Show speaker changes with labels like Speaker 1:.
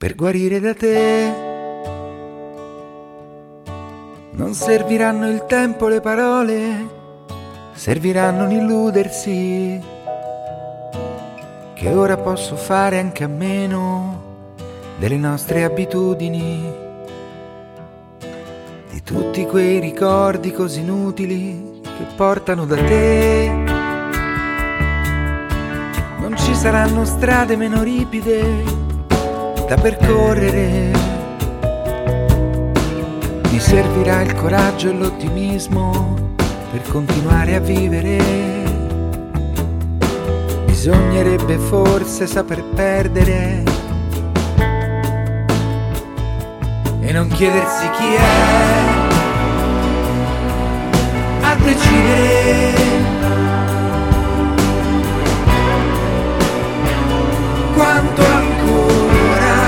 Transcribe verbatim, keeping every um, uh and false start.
Speaker 1: per guarire da te. Non serviranno il tempo, le parole, serviranno un illudersi, che ora posso fare anche a meno delle nostre abitudini, di tutti quei ricordi così inutili che portano da te. Non ci saranno strade meno ripide da percorrere, mi servirà il coraggio e l'ottimismo per continuare a vivere. Bisognerebbe forse saper perdere e non chiedersi chi è a decidere quanto